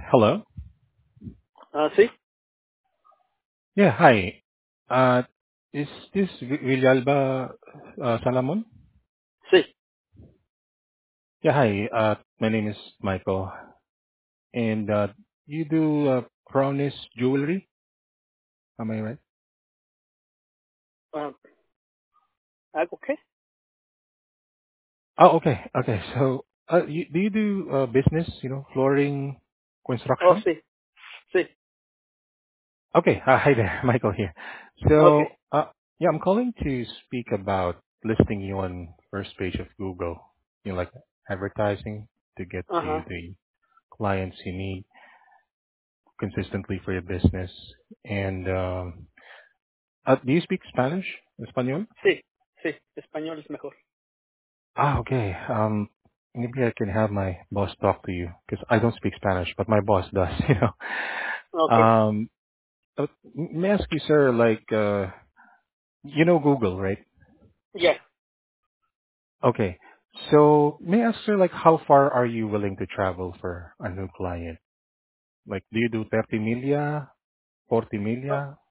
Hello. Sí, Yeah, hi. Uh, is this Villalba Salamon? sí, Yeah, hi. My name is Michael, and you do Crownis jewelry. Am I right? ah, ¿algo qué? Oh, okay, okay. So, do you do business? Flooring Oh, construction? sí, sí, Okay. Hi there, Michael here. okay, So, yeah, I'm calling to speak about listing you on first page of Google. Like advertising to get you ajá, the clients you need consistently for your business. And do you speak Spanish, Espanol? sí, sí, español es mejor. Okay. Maybe I can have my boss talk to you because I don't speak Spanish, but my boss does. Okay, Um, may I ask you, sir? Like, Google, right? ya, Okay. So may I ask, sir, like, how far are you willing to travel for a new client? Like, do you do 30 milya, 40 oh, milya,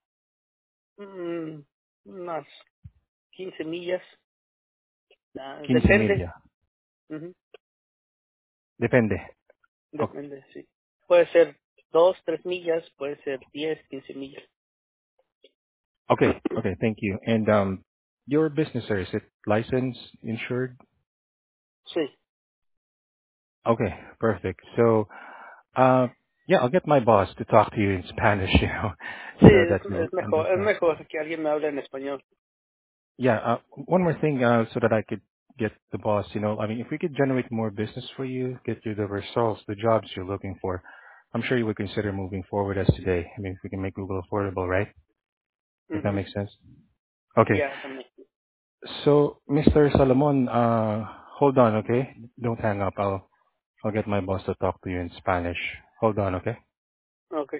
unas 15 millas, 15 depende, milya? ujú, Depende. depende, sí. Puede ser 2, 3 millas, puede ser 10, 15 millas. Okay. Okay. Thank you. And your business, sir, is it licensed, insured? Sí, Okay. Perfect. So, yeah, I'll get my boss to talk to you in Spanish, sí, so that you'll es understand. mejor que alguien me hable en español. Yeah. One more thing, so that I could get the boss, I mean, if we could generate more business for you, get you the results, the jobs you're looking for, I'm sure you would consider moving forward as today. I mean, if we can make Google affordable, right? If that Ujú, makes sense. Okay. ya, también. So, Mr. Salomon, hold on, okay? Don't hang up. I'll get my boss to talk to you in Spanish. Hold on, okay? Okay,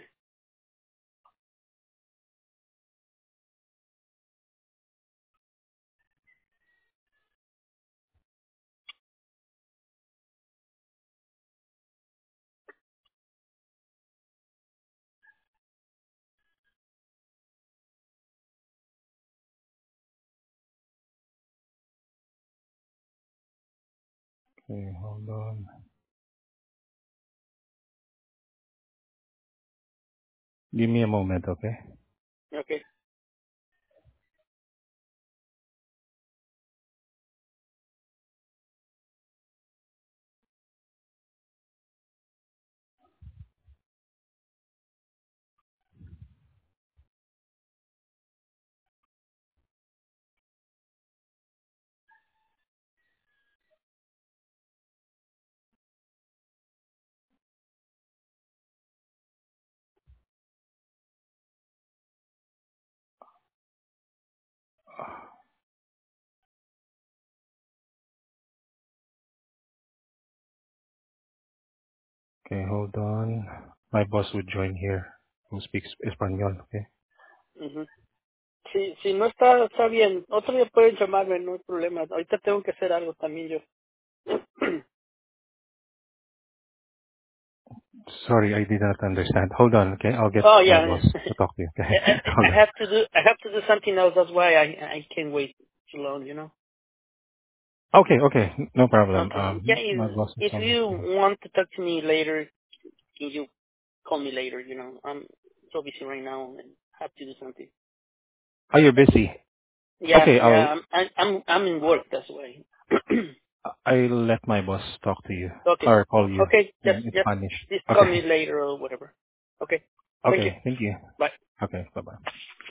Okay, hold on. Give me a moment, okay? okay. Okay, hold on. My boss would join here, who speaks Espanol, okay? Ujú. Sí, si no está, está bien. Otro día pueden llamarme, no hay problema. Ahorita tengo que hacer algo también yo. Sorry, I did not understand. Hold on, okay? I'll get Oh my yeah, boss to talk to you, okay? I Hold on. have to do something else. That's why I can't wait too long. Okay, okay, no problem. Okay. Yeah. My boss is If on the you phone. want to talk to me later, can you call me later? I'm so busy right now and have to do something. Oh, you're busy. Yeah, Okay, yeah. I'm in work. That's why. I'll let my boss talk to you Okay. or call you Okay. in Just Spanish. just call me Okay. later or whatever. Okay. Thank you. Okay, thank you. Bye. Okay, bye-bye.